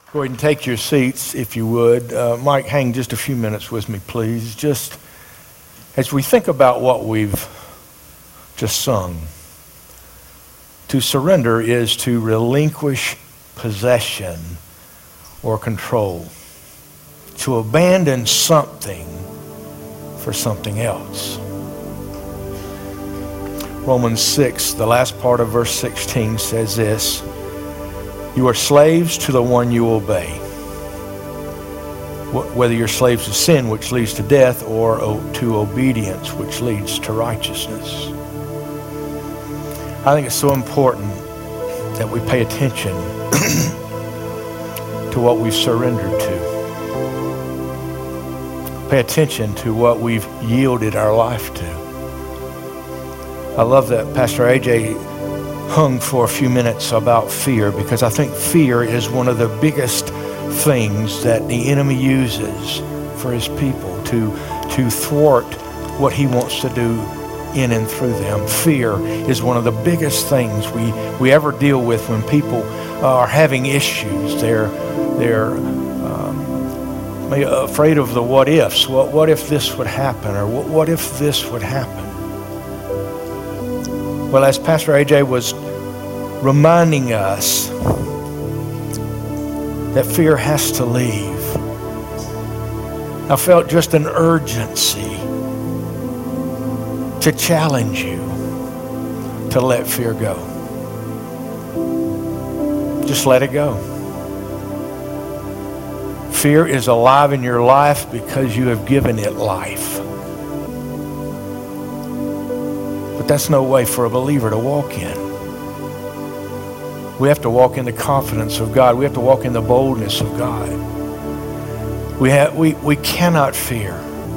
Go ahead and take your seats, if you would. Mike, hang just a few minutes with me, please. Just as we think about what we've just sung, to surrender is to relinquish possession or control, to abandon something for something else. Romans 6, the last part of verse 16 says this: you are slaves to the one you obey, whether you're slaves to sin, which leads to death, or to obedience, which leads to righteousness. I think it's so important that we pay attention to what we've surrendered to. Pay attention to what we've yielded our life to. I love that Pastor AJ hung for a few minutes about fear, because I think fear is one of the biggest things that the enemy uses for his people to thwart what he wants to do in and through them. Fear is one of the biggest things we ever deal with when people are having issues. They're afraid of the what ifs. What if this would happen? Or what if this would happen? Well, as Pastor AJ was reminding us that fear has to leave, I felt just an urgency to challenge you to let fear go. Just let it go. Fear is alive in your life because you have given it life. But that's no way for a believer to walk in. We have to walk in the confidence of God. We have to walk in the boldness of God. We cannot fear.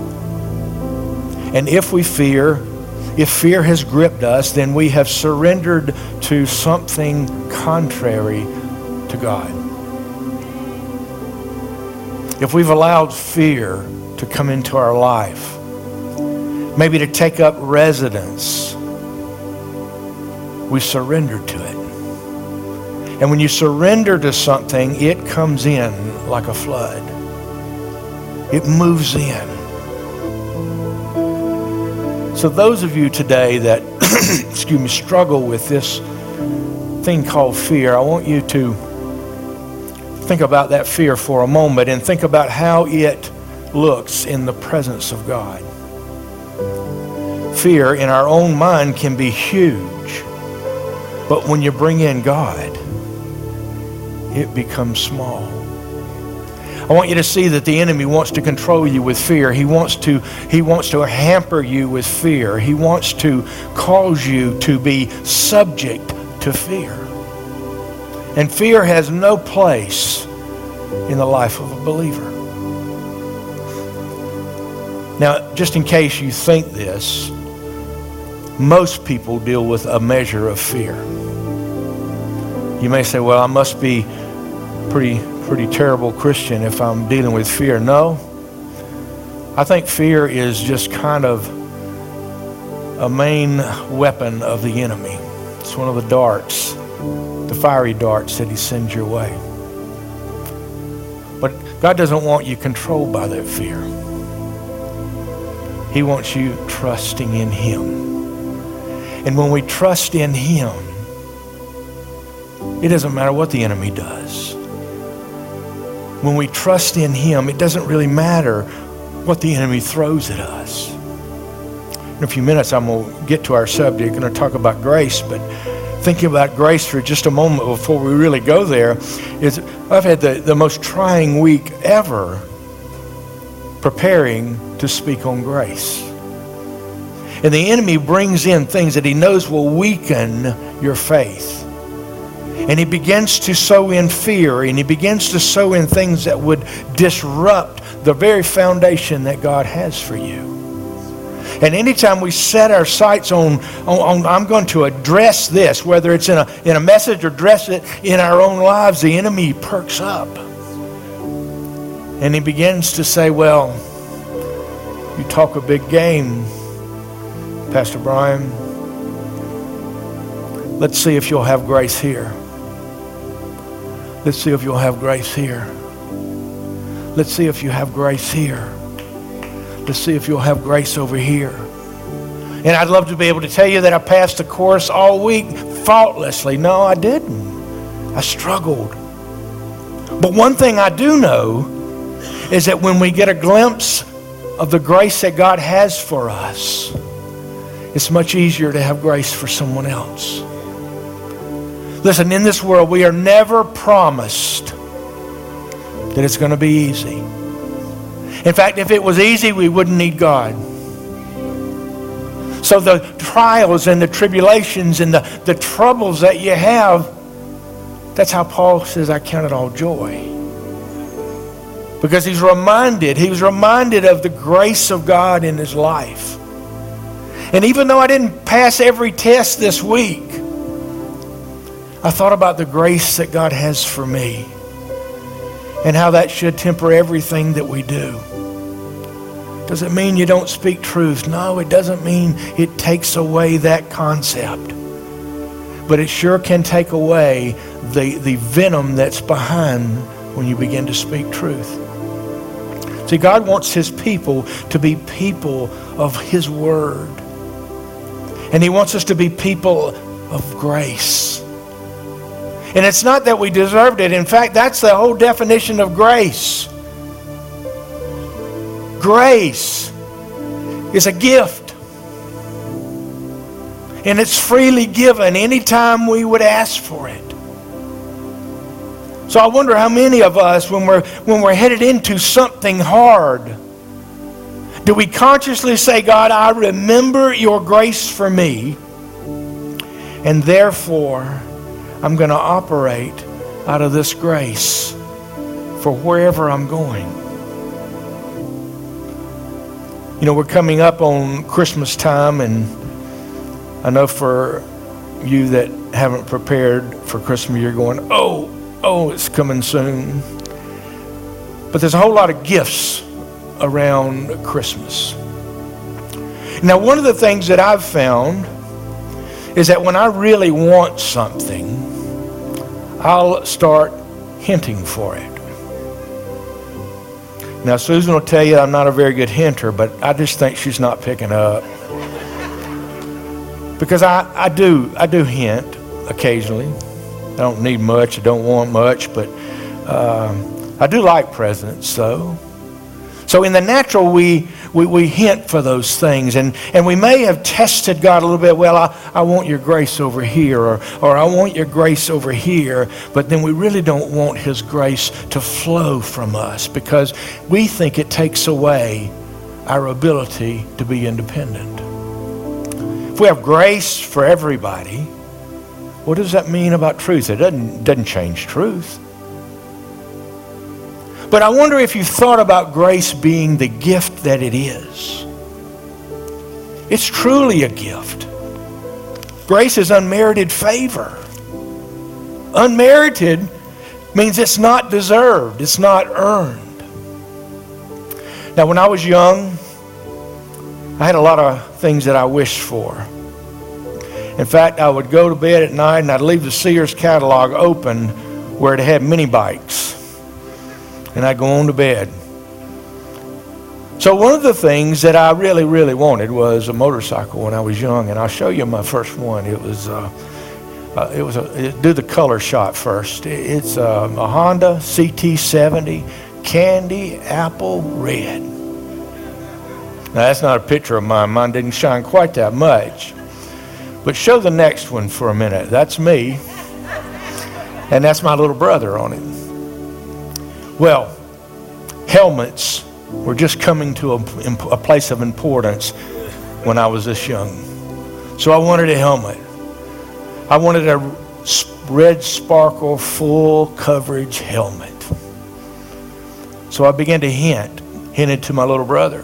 And if fear has gripped us, then we have surrendered to something contrary to God. If we've allowed fear to come into our life, maybe to take up residence, we surrender to it. And when you surrender to something, it comes in like a flood. It moves in. So those of you today that struggle with this thing called fear, I want you to think about that fear for a moment and think about how it looks in the presence of God. Fear in our own mind can be huge, but when you bring in God, it becomes small. I want you to see that the enemy wants to control you with fear. He wants to hamper you with fear. He wants to cause you to be subject to fear. And fear has no place in the life of a believer. Now, just in case you think this, most people deal with a measure of fear. You may say, well, I must be pretty terrible Christian if I'm dealing with fear. No, I think fear is just kind of a main weapon of the enemy. It's one of the darts, the fiery darts that he sends your way. But God doesn't want you controlled by that fear. He wants you trusting in Him. And when we trust in Him, it doesn't matter what the enemy does. When we trust in Him, it doesn't really matter what the enemy throws at us. In a few minutes, I'm going to get to our subject. I'm going to talk about grace, but thinking about grace for just a moment before we really go there is I've had the most trying week ever preparing to speak on grace. And the enemy brings in things that he knows will weaken your faith. And he begins to sow in fear, and he begins to sow in things that would disrupt the very foundation that God has for you. And anytime we set our sights on I'm going to address this, whether it's in a message or address it in our own lives, the enemy perks up. And he begins to say, well, you talk a big game, Pastor Brian. Let's see if you'll have grace here. Let's see if you'll have grace here. Let's see if you have grace here. Let's see if you'll have grace over here. And I'd love to be able to tell you that I passed the course all week faultlessly. No, I didn't. I struggled. But one thing I do know is that when we get a glimpse of the grace that God has for us, it's much easier to have grace for someone else. Listen, in this world, we are never promised that it's going to be easy. In fact, if it was easy, we wouldn't need God. So the trials and the tribulations and the troubles that you have, that's how Paul says, I count it all joy. Because he was reminded of the grace of God in his life. And even though I didn't pass every test this week, I thought about the grace that God has for me and how that should temper everything that we do. Does it mean you don't speak truth? No, it doesn't mean it takes away that concept. But it sure can take away the venom that's behind when you begin to speak truth. See, God wants his people to be people of his word. And he wants us to be people of grace. And it's not that we deserved it. In fact, that's the whole definition of grace. Grace is a gift. And it's freely given anytime we would ask for it. So I wonder how many of us, when we're headed into something hard, do we consciously say, God, I remember your grace for me, and therefore I'm going to operate out of this grace for wherever I'm going. You know, we're coming up on Christmas time, and I know for you that haven't prepared for Christmas, you're going, oh, it's coming soon. But there's a whole lot of gifts around Christmas. Now, one of the things that I've found is that when I really want something, I'll start hinting for it. Now, Susan will tell you I'm not a very good hinter, but I just think she's not picking up. Because I do hint occasionally. I don't need much, I don't want much, but I do like presents, though. So in the natural, we hint for those things, and we may have tested God a little bit. Well, I want your grace over here, or I want your grace over here, but then we really don't want his grace to flow from us because we think it takes away our ability to be independent. If we have grace for everybody, what does that mean about truth? It doesn't change truth. But I wonder if you thought about grace being the gift that it is. It's truly a gift. Grace is unmerited favor. Unmerited means it's not deserved, it's not earned. Now, when I was young, I had a lot of things that I wished for. In fact, I would go to bed at night and I'd leave the Sears catalog open where it had mini bikes. And I'd go on to bed. So one of the things that I really, really wanted was a motorcycle when I was young, and I'll show you my first one. It was do the color shot first. It's a Honda CT70 Candy Apple Red. Now that's not a picture of mine. Mine didn't shine quite that much. But show the next one for a minute. That's me, and that's my little brother on it. Well, helmets were just coming to a place of importance when I was this young. So I wanted a helmet. I wanted a red sparkle full coverage helmet. So I began to hinted to my little brother.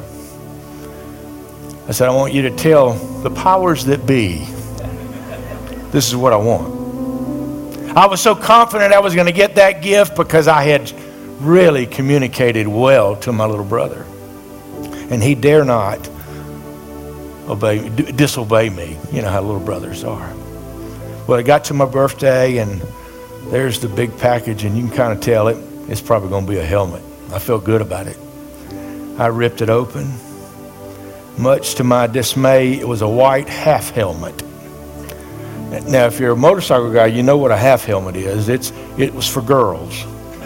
I said, I want you to tell the powers that be, this is what I want. I was so confident I was going to get that gift because I had really communicated well to my little brother. And he dare not disobey me. You know how little brothers are. Well, it got to my birthday, and there's the big package, and you can kind of tell it's probably going to be a helmet. I felt good about it. I ripped it open. Much to my dismay, it was a white half helmet. Now, if you're a motorcycle guy, you know what a half helmet is. It was for girls.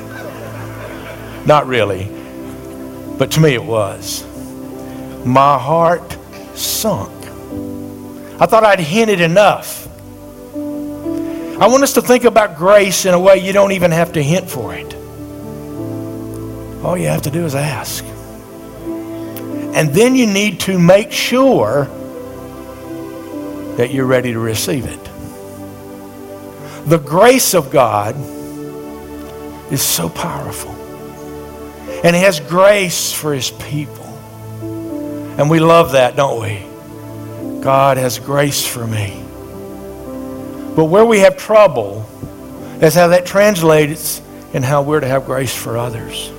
Not really, but to me it was. My heart sunk. I thought I'd hinted enough. I want us to think about grace in a way you don't even have to hint for it. All you have to do is ask. And then you need to make sure that you're ready to receive it. The grace of God is so powerful. And He has grace for His people. And we love that, don't we? God has grace for me. But where we have trouble is how that translates in how we're to have grace for others.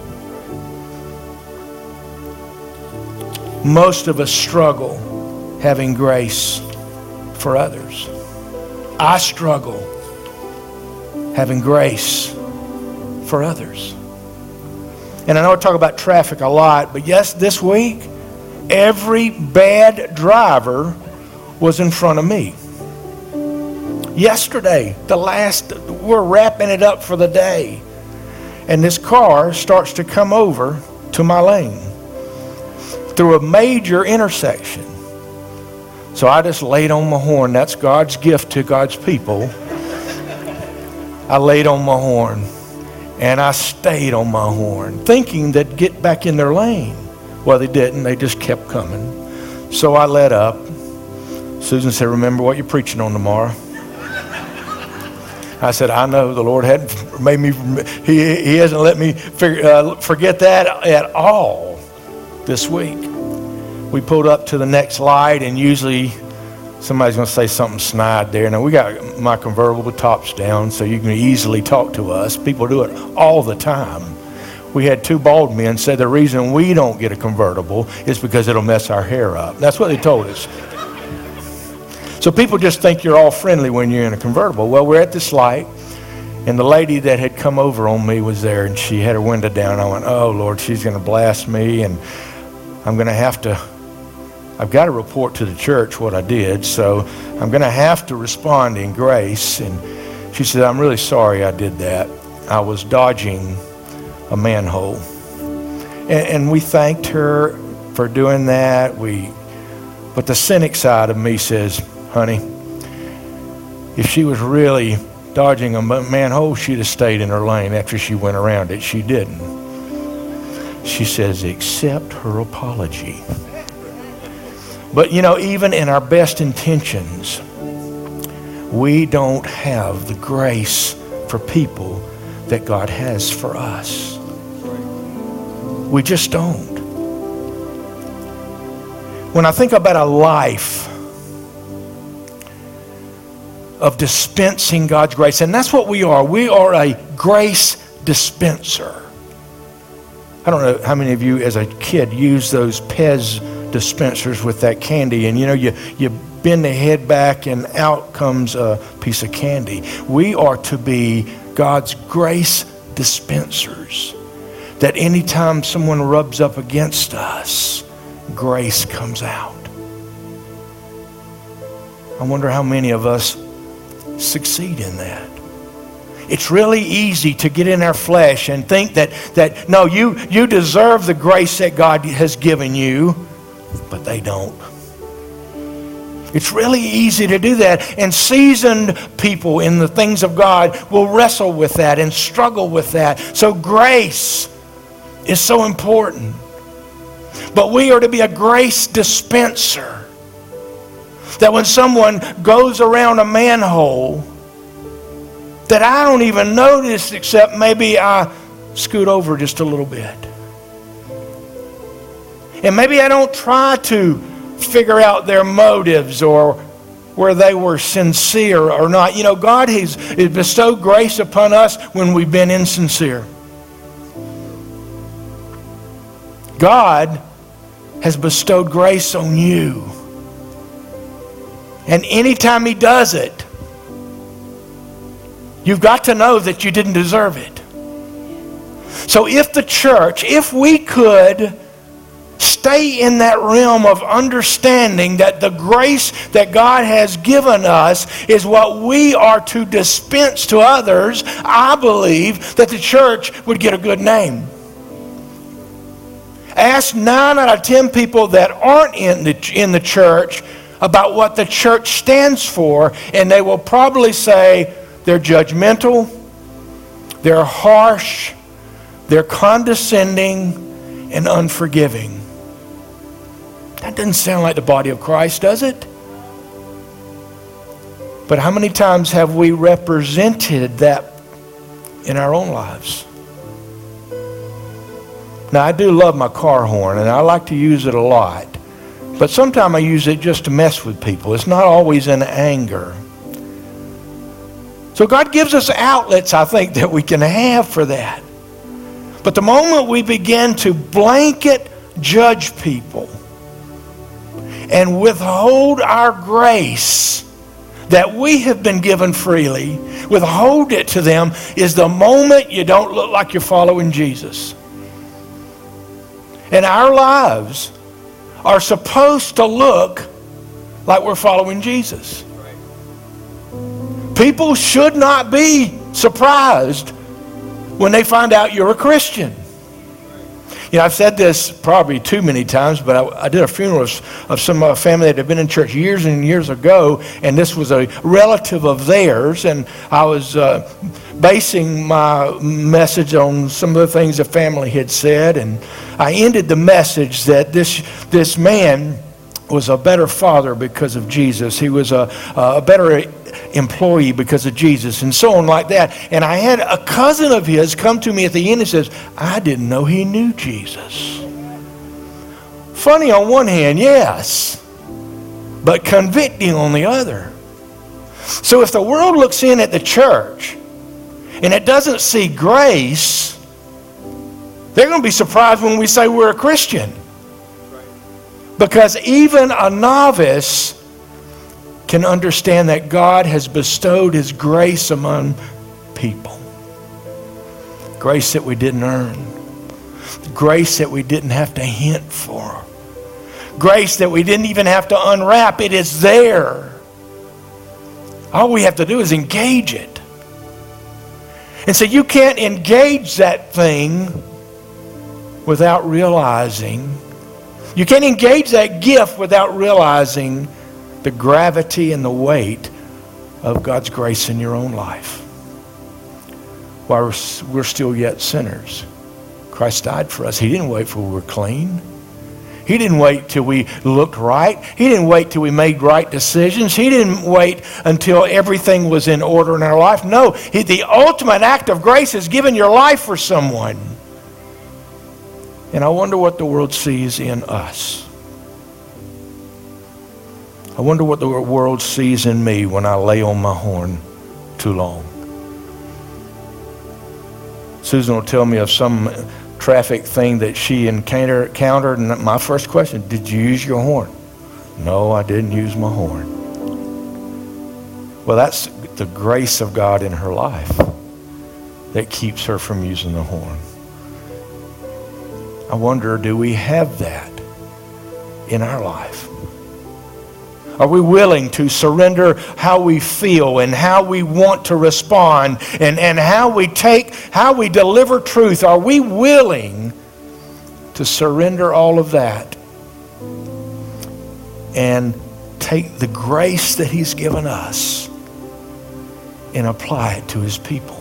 Most of us struggle having grace for others. I struggle having grace for others. And I know I talk about traffic a lot, but yes, this week, every bad driver was in front of me. Yesterday, we're wrapping it up for the day, and this car starts to come over to my lane through a major intersection. So I just laid on my horn. That's God's gift to God's people. I laid on my horn, and I stayed on my horn, thinking they'd get back in their lane. Well, they didn't. They just kept coming. So I let up. Susan said, "Remember what you're preaching on tomorrow." I said, "I know. The Lord hadn't made me. He hasn't let me forget that at all this week." We pulled up to the next light, and usually somebody's going to say something snide there. Now, we got my convertible with tops down, so you can easily talk to us. People do it all the time. We had two bald men say the reason we don't get a convertible is because it'll mess our hair up. That's what they told us. So people just think you're all friendly when you're in a convertible. Well, we're at this light, and the lady that had come over on me was there, and she had her window down. I went, "Oh, Lord, she's going to blast me, and I'm going to I've got to report to the church what I did, so I'm going to have to respond in grace." And she said, "I'm really sorry I did that. I was dodging a manhole." And we thanked her for doing that. But the cynic side of me says, "Honey, if she was really dodging a manhole, she'd have stayed in her lane after she went around it." She didn't. She says, "Accept her apology." But even in our best intentions, we don't have the grace for people that God has for us. We just don't. When I think about a life of dispensing God's grace, and that's what we are. We are a grace dispenser. I don't know how many of you as a kid used those Pez dispensers with that candy, and you bend the head back and out comes a piece of candy. We are to be God's grace dispensers, that anytime someone rubs up against us, grace comes out. I wonder how many of us succeed in that. It's really easy to get in our flesh and think that no, you deserve the grace that God has given you, but they don't. It's really easy to do that, and seasoned people in the things of God will wrestle with that and struggle with that. So grace is so important. But we are to be a grace dispenser, that when someone goes around a manhole, that I don't even notice except maybe I scoot over just a little bit. And maybe I don't try to figure out their motives or where they were sincere or not. God has bestowed grace upon us when we've been insincere. God has bestowed grace on you. And anytime He does it, You've got to know that you didn't deserve it. So if the church, if we could stay in that realm of understanding that the grace that God has given us is what we are to dispense to others, I believe that the church would get a good name. Ask 9 out of 10 people that aren't in the church about what the church stands for, and they will probably say they're judgmental, they're harsh, they're condescending, and unforgiving. That doesn't sound like the body of Christ, does it? But how many times have we represented that in our own lives? Now, I do love my car horn, and I like to use it a lot. But sometimes I use it just to mess with people. It's not always in anger. So God gives us outlets, I think, that we can have for that. But the moment we begin to blanket judge people and withhold our grace that we have been given freely, withhold it to them, is the moment you don't look like you're following Jesus. And our lives are supposed to look like we're following Jesus. People should not be surprised when they find out you're a Christian. You know, I've said this probably too many times, but I did a funeral of some family that had been in church years and years ago, and this was a relative of theirs, and I was basing my message on some of the things the family had said, and I ended the message that this man was a better father because of Jesus. He was a better employee because of Jesus, and so on like that. And I had a cousin of his come to me at the end and says, I didn't know he knew Jesus. Funny on one hand, yes, but convicting on the other. So if the world looks in at the church and it doesn't see grace, they're going to be surprised when we say we're a Christian. Because even a novice can understand that God has bestowed His grace among people. Grace that we didn't earn. Grace that we didn't have to hint for. Grace that we didn't even have to unwrap. It is there. All we have to do is engage it. And so you can't engage that thing without realizing. You can't engage that gift without realizing the gravity and the weight of God's grace in your own life. While we're still yet sinners, Christ died for us. He didn't wait till we were clean. He didn't wait till we looked right. He didn't wait till we made right decisions. He didn't wait until everything was in order in our life. No, the ultimate act of grace is giving your life for someone. And I wonder what the world sees in us. I wonder what the world sees in me when I lay on my horn too long. Susan will tell me of some traffic thing that she encountered, and my first question, did you use your horn? No, I didn't use my horn. Well, that's the grace of God in her life that keeps her from using the horn. I wonder, do we have that in our life? Are we willing to surrender how we feel and how we want to respond and how we deliver truth? Are we willing to surrender all of that and take the grace that He's given us and apply it to His people?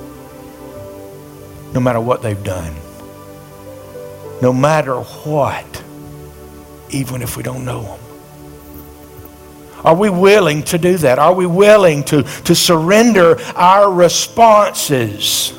No matter what they've done. No matter what, even if we don't know them. Are we willing to do that? Are we willing to surrender our responses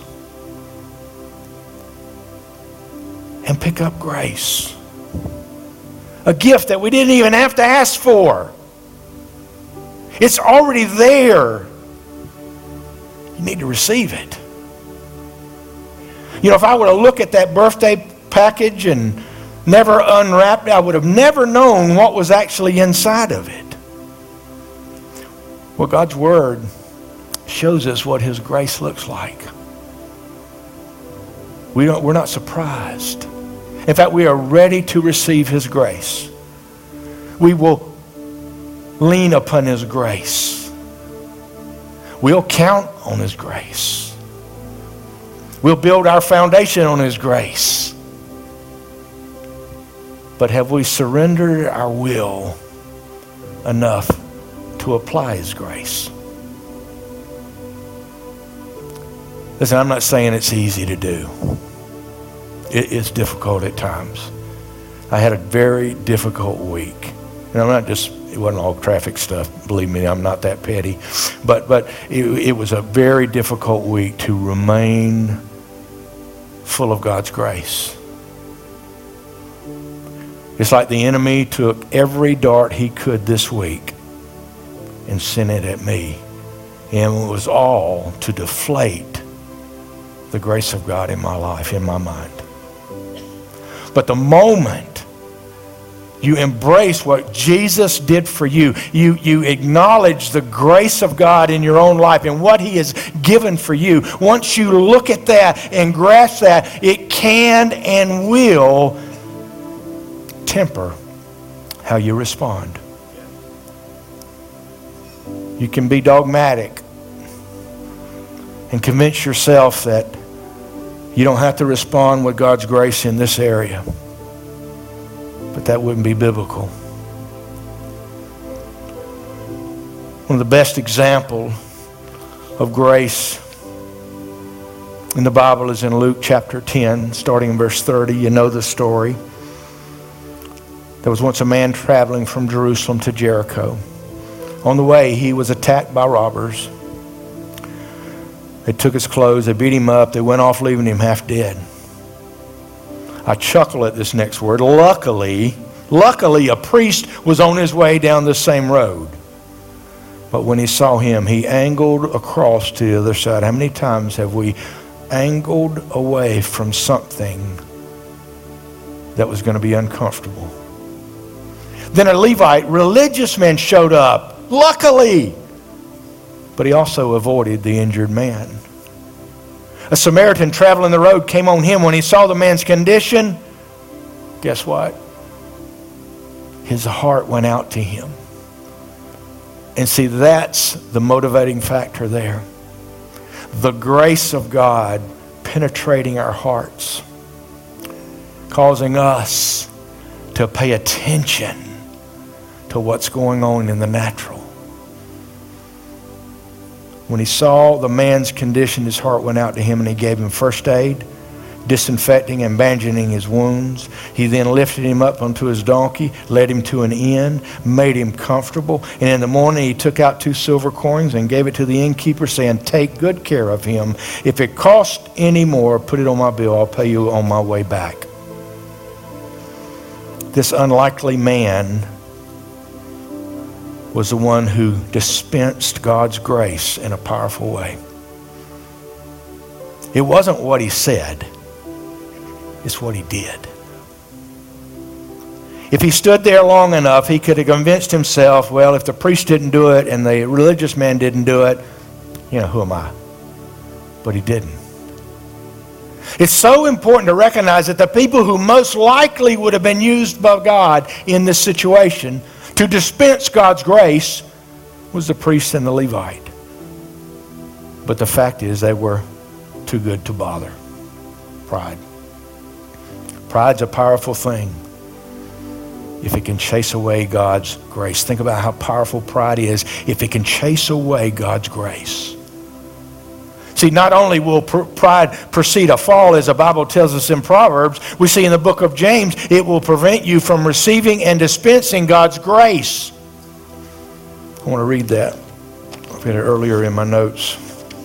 and pick up grace? A gift that we didn't even have to ask for. It's already there. You need to receive it. You know, if I were to look at that birthday package and never unwrapped it, I would have never known what was actually inside of it. Well, God's Word shows us what his grace looks like. We're not surprised. In fact, we are ready to receive his grace. We will lean upon his grace. We'll count on his grace. We'll build our foundation on his grace. But have we surrendered our will enough to apply his grace? Listen, I'm not saying it's easy to do. It's difficult at times. I had a very difficult week. And it wasn't all traffic stuff. Believe me, I'm not that petty. But it was a very difficult week to remain full of God's grace. It's like the enemy took every dart he could this week and sent it at me. And it was all to deflate the grace of God in my life, in my mind. But the moment you embrace what Jesus did for you, you acknowledge the grace of God in your own life and what he has given for you. Once you look at that and grasp that, it can and will temper how you respond. You can be dogmatic and convince yourself that you don't have to respond with God's grace in this area. But that wouldn't be biblical. One of the best examples of grace in the Bible is in Luke chapter 10, starting in verse 30. You know the story. There was once a man traveling from Jerusalem to Jericho. On the way, he was attacked by robbers. They took his clothes, they beat him up, they went off leaving him half dead. I chuckle at this next word. Luckily, a priest was on his way down the same road. But when he saw him, he angled across to the other side. How many times have we angled away from something that was going to be uncomfortable? Then a Levite, religious man, showed up, luckily. But he also avoided the injured man. A Samaritan traveling the road came on him. When he saw the man's condition, guess what? His heart went out to him. And see, that's the motivating factor there. The grace of God penetrating our hearts, causing us to pay attention to what's going on in the natural. When he saw the man's condition, his heart went out to him and he gave him first aid, disinfecting and bandaging his wounds. He then lifted him up onto his donkey, led him to an inn, made him comfortable. And in the morning he took out 2 silver coins and gave it to the innkeeper, saying, "Take good care of him. If it costs any more, put it on my bill. I'll pay you on my way back." This unlikely man was the one who dispensed God's grace in a powerful way. It wasn't what he said, it's what he did. If he stood there long enough, he could have convinced himself, well, if the priest didn't do it and the religious man didn't do it, who am I? But he didn't. It's so important to recognize that the people who most likely would have been used by God in this situation to dispense God's grace was the priest and the Levite. But the fact is they were too good to bother. Pride. Pride's a powerful thing if it can chase away God's grace. Think about how powerful pride is if it can chase away God's grace. See, not only will pride precede a fall, as the Bible tells us in Proverbs, we see in the book of James, it will prevent you from receiving and dispensing God's grace. I want to read that. I've got it earlier in my notes.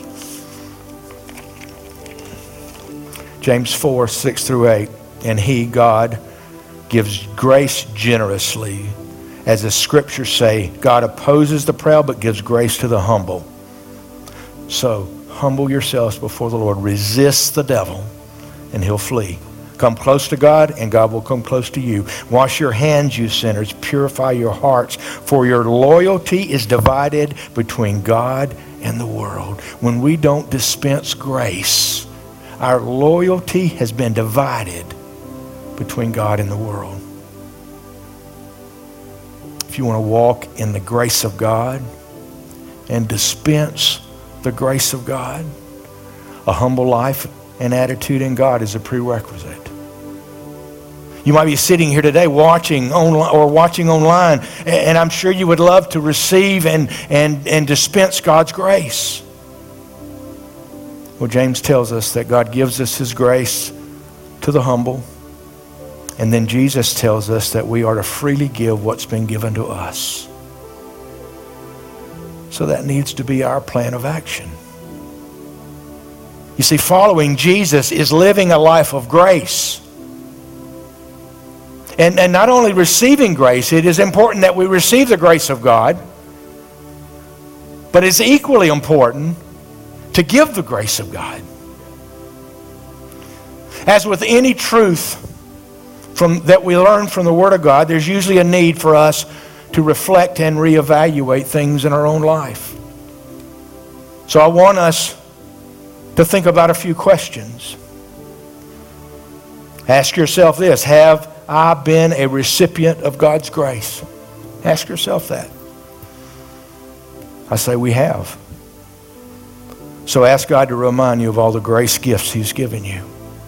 James 4, 6 through 8. And he, God, gives grace generously. As the scriptures say, God opposes the proud but gives grace to the humble. So, humble yourselves before the Lord. Resist the devil and he'll flee. Come close to God and God will come close to you. Wash your hands, you sinners. Purify your hearts, for your loyalty is divided between God in the world. When we don't dispense grace, our loyalty has been divided between God and the world. If you want to walk in the grace of God and dispense the grace of God, a humble life and attitude in God is a prerequisite. You might be sitting here today watching online, and I'm sure you would love to receive and dispense God's grace. Well, James tells us that God gives us his grace to the humble, and then Jesus tells us that we are to freely give what's been given to us. So that needs to be our plan of action. You see, following Jesus is living a life of grace. And not only receiving grace, it is important that we receive the grace of God, but it's equally important to give the grace of God. As with any truth that we learn from the Word of God, there's usually a need for us to reflect and reevaluate things in our own life. So I want us to think about a few questions. Ask yourself this: have I been a recipient of God's grace? Ask yourself that. I say we have. So ask God to remind you of all the grace gifts he's given you.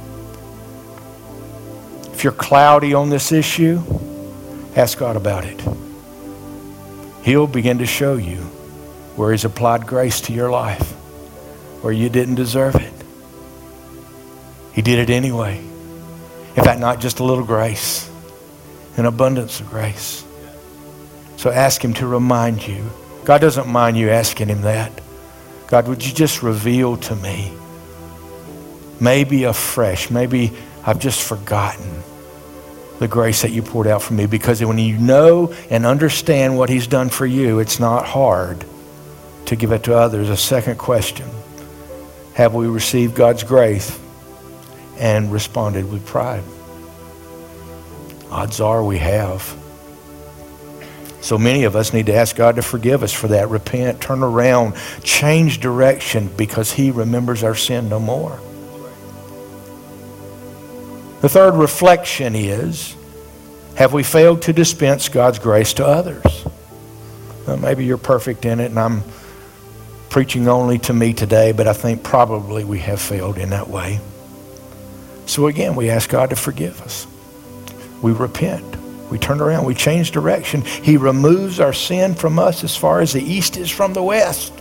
If you're cloudy on this issue, ask God about it. He'll begin to show you where he's applied grace to your life, where you didn't deserve it. He did it anyway. In fact, not just a little grace, an abundance of grace. So ask him to remind you. God doesn't mind you asking him that. God, would you just reveal to me, maybe afresh, maybe I've just forgotten the grace that you poured out for me. Because when you know and understand what he's done for you, it's not hard to give it to others. A second question: have we received God's grace and responded with pride? Odds are we have. So many of us need to ask God to forgive us for that. Repent, turn around, change direction, because he remembers our sin no more. The third reflection is, have we failed to dispense God's grace to others? Well, maybe you're perfect in it and I'm preaching only to me today, but I think probably we have failed in that way. So again, we ask God to forgive us. We repent. We turn around. We change direction. He removes our sin from us as far as the east is from the west.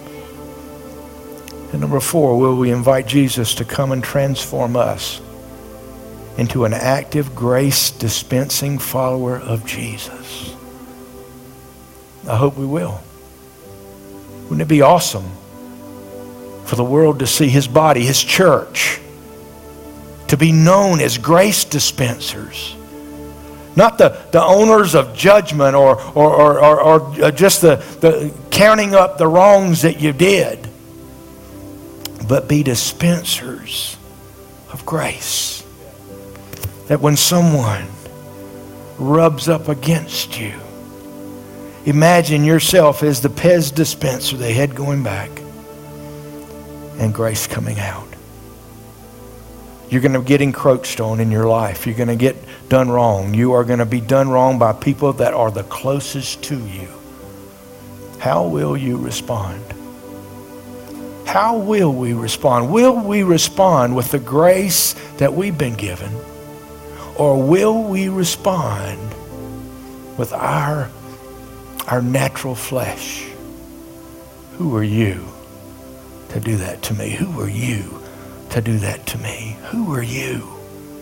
And number 4, will we invite Jesus to come and transform us into an active, grace-dispensing follower of Jesus? I hope we will. Wouldn't it be awesome for the world to see his body, his church, to be known as grace dispensers? Not the owners of judgment or just the counting up the wrongs that you did, but be dispensers of grace. That when someone rubs up against you, imagine yourself as the Pez dispenser, the head going back and grace coming out. You're going to get encroached on in your life. You're going to get done wrong. You are going to be done wrong by people that are the closest to you. How will you respond? How will we respond? Will we respond with the grace that we've been given? Or will we respond with our natural flesh? Who are you to do that to me? Who are you to do that to me? Who are you?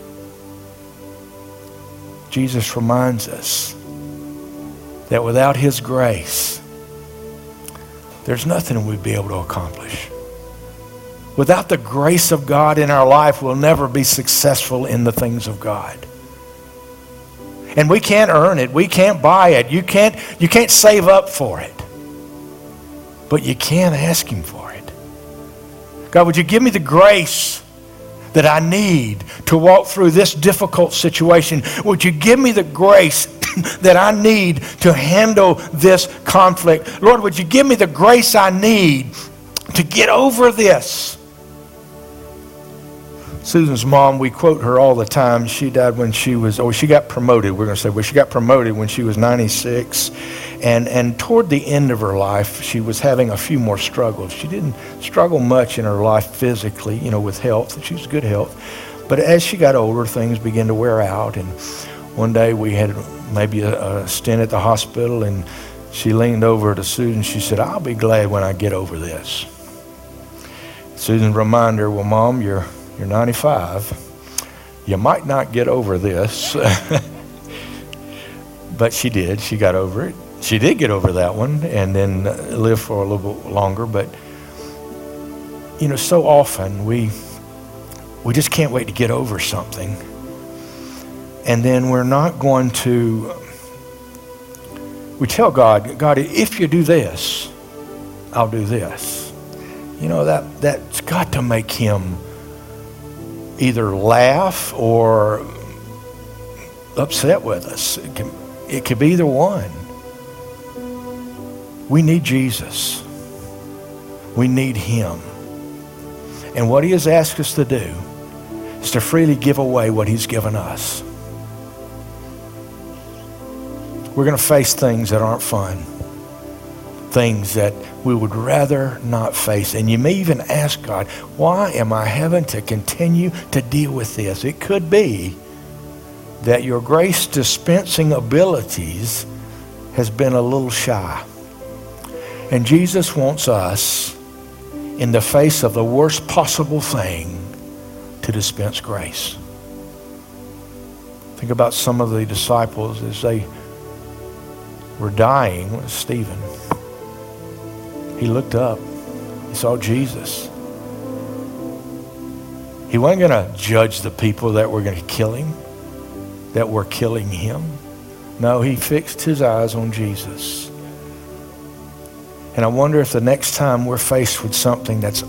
Jesus reminds us that without his grace, there's nothing we'd be able to accomplish. Without the grace of God in our life, we'll never be successful in the things of God. And we can't earn it. We can't buy it. You can't save up for it. But you can ask him for it. God, would you give me the grace that I need to walk through this difficult situation? Would you give me the grace that I need to handle this conflict. Lord, would you give me the grace I need to get over this? Susan's mom, we quote her all the time. She died when she got promoted. We're going to say, well, she got promoted when she was 96. And toward the end of her life, she was having a few more struggles. She didn't struggle much in her life physically, with health. She was good health. But as she got older, things began to wear out. And one day we had maybe a stint at the hospital, and she leaned over to Susan. She said, I'll be glad when I get over this. Susan reminded her, well, Mom, you're 95. You might not get over this. But she did. She got over it. She did get over that one and then lived for a little bit longer. But, so often we just can't wait to get over something. And then we're not going to, we tell God, if you do this, I'll do this. That's got to make him either laugh or upset with us. It could be either one. We need Jesus. We need him. And what he has asked us to do is to freely give away what he's given us. We're going to face things that aren't fun. Things that we would rather not face. And you may even ask God, why am I having to continue to deal with this? It could be that your grace dispensing abilities has been a little shy. And Jesus wants us, in the face of the worst possible thing, to dispense grace. Think about some of the disciples as they were dying. Stephen, he looked up. He saw Jesus. He wasn't going to judge the people that were going to kill him, that were killing him. No, he fixed his eyes on Jesus. And I wonder if the next time we're faced with something that's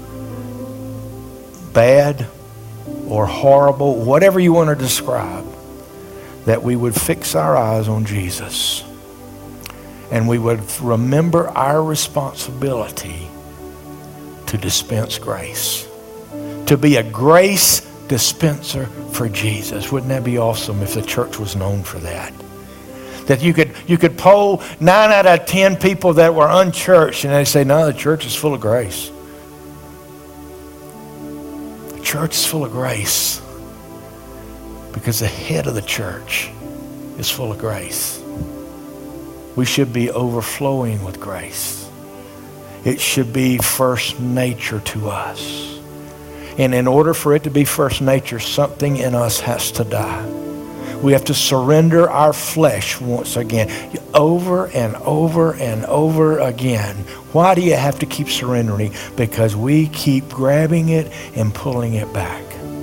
bad or horrible, whatever you want to describe, that we would fix our eyes on Jesus. And we would remember our responsibility to dispense grace. To be a grace dispenser for Jesus. Wouldn't that be awesome if the church was known for that? That you could poll 9 out of 10 people that were unchurched and they say, no, the church is full of grace. The church is full of grace because the head of the church is full of grace. We should be overflowing with grace. It should be first nature to us. And in order for it to be first nature, something in us has to die. We have to surrender our flesh once again, over and over and over again. Why do you have to keep surrendering? Because we keep grabbing it and pulling it back.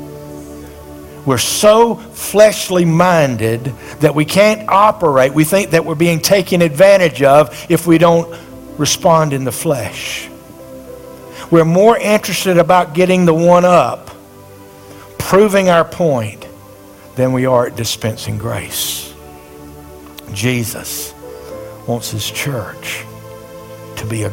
We're so fleshly minded that we can't operate. We think that we're being taken advantage of if we don't respond in the flesh. We're more interested about getting the one up, proving our point, than we are at dispensing grace. Jesus wants his church to be a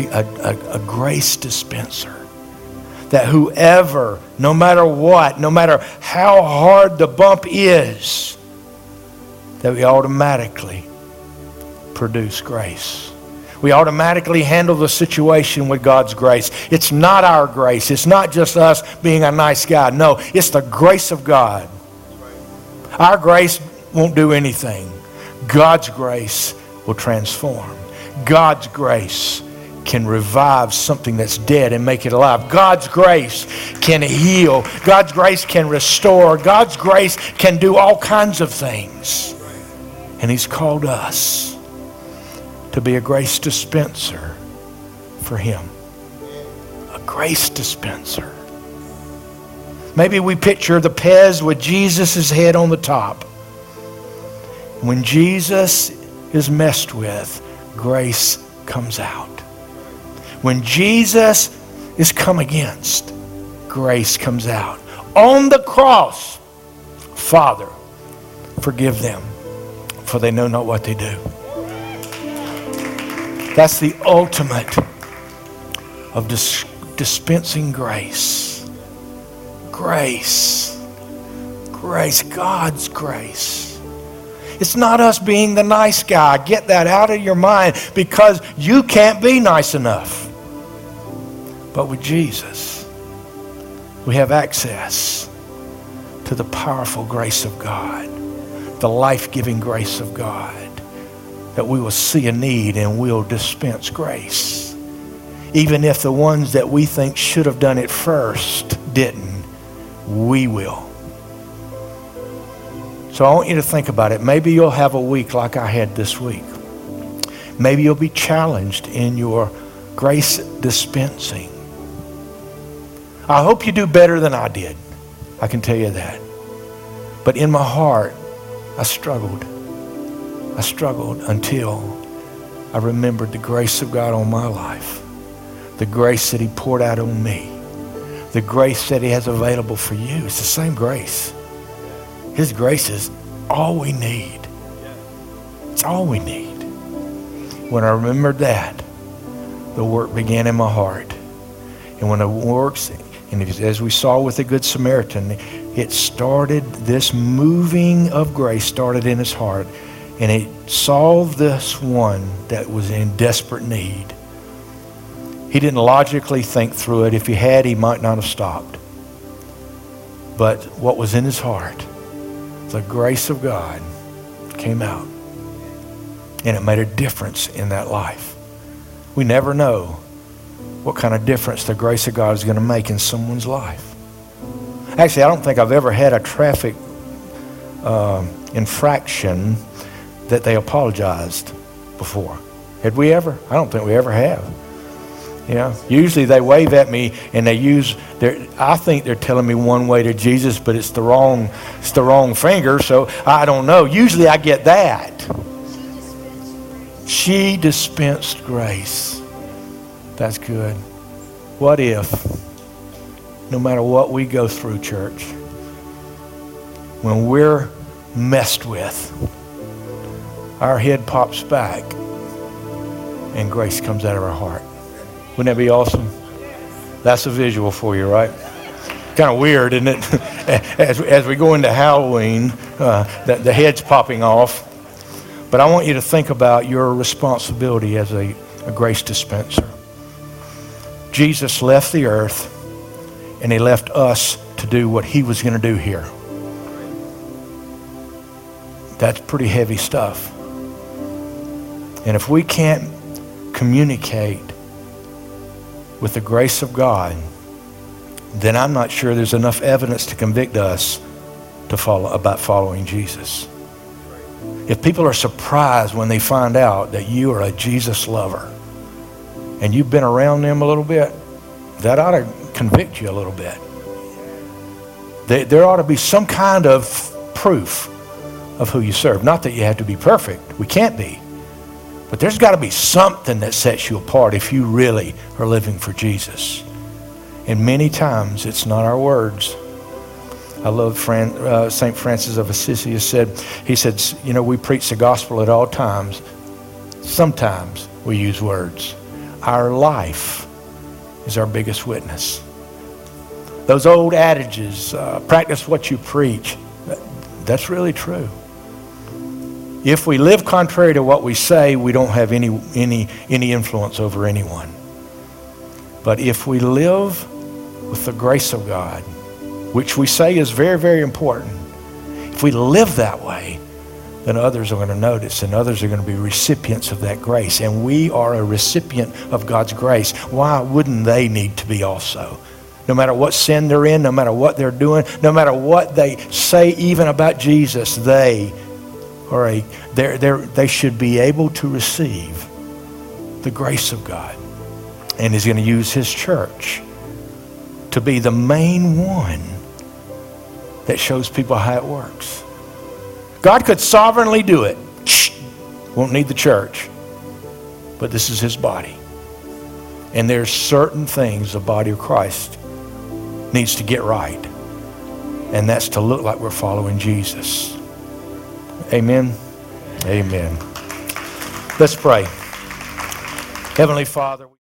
grace dispenser. That whoever, no matter what, no matter how hard the bump is, that we automatically produce grace. We automatically handle the situation with God's grace. It's not our grace. It's not just us being a nice guy. No, it's the grace of God. Our grace won't do anything. God's grace will transform. God's grace can revive something that's dead and make it alive. God's grace can heal. God's grace can restore. God's grace can do all kinds of things. And he's called us to be a grace dispenser for him. A grace dispenser. Maybe we picture the Pez with Jesus' head on the top. When Jesus is messed with, grace comes out. When Jesus is come against, grace comes out. On the cross, Father, forgive them, for they know not what they do. That's the ultimate of dispensing grace. Grace. Grace. God's grace. It's not us being the nice guy. Get that out of your mind, because you can't be nice enough. But with Jesus, we have access to the powerful grace of God, the life-giving grace of God, that we will see a need and we'll dispense grace. Even if the ones that we think should have done it first didn't, we will. So I want you to think about it. Maybe you'll have a week like I had this week. Maybe you'll be challenged in your grace dispensing. I hope you do better than I did. I can tell you that. But in my heart, I struggled. I struggled until I remembered the grace of God on my life. The grace that he poured out on me. The grace that he has available for you. It's the same grace. His grace is all we need. It's all we need. When I remembered that, the work began in my heart. And when it works, and as we saw with the Good Samaritan, it started, this moving of grace started in his heart. And it solved this one that was in desperate need. He didn't logically think through it. If he had, he might not have stopped. But what was in his heart, the grace of God came out. And it made a difference in that life. We never know what kind of difference the grace of God is going to make in someone's life. Actually, I don't think I've ever had a traffic infraction that they apologized before. Had we ever? I don't think we ever have. You know, usually they wave at me and they use I think they're telling me one way to Jesus, but it's the wrong finger, so I don't know. Usually I get that. She dispensed grace. That's good. What if, no matter what we go through, church, when we're messed with, our head pops back and grace comes out of our heart? Wouldn't that be awesome? That's a visual for you, right? Kind of weird, isn't it? As we go into Halloween, the head's popping off. But I want you to think about your responsibility as a grace dispenser. Jesus left the earth, and he left us to do what he was going to do here. That's pretty heavy stuff. And if we can't communicate with the grace of God, then I'm not sure there's enough evidence to convict us about following Jesus. If people are surprised when they find out that you are a Jesus lover and you've been around them a little bit, that ought to convict you a little bit. There ought to be some kind of proof of who you serve. Not that you have to be perfect. We can't be. But there's got to be something that sets you apart if you really are living for Jesus. And many times it's not our words. I love St. Francis of Assisi he said, you know, we preach the gospel at all times. Sometimes we use words. Our life is our biggest witness. Those old adages, practice what you preach, that's really true. If we live contrary to what we say, we don't have any influence over anyone. But if we live with the grace of God, which we say is very, very important, if we live that way, then others are going to notice and others are going to be recipients of that grace. And we are a recipient of God's grace. Why wouldn't they need to be also? No matter what sin they're in, no matter what they're doing, no matter what they say even about Jesus, they should be able to receive the grace of God. And he's going to use his church to be the main one that shows people how it works. God could sovereignly do it. Won't need the church. But this is his body. And there's certain things the body of Christ needs to get right. And that's to look like we're following Jesus. Amen. Amen. Let's pray. Heavenly Father.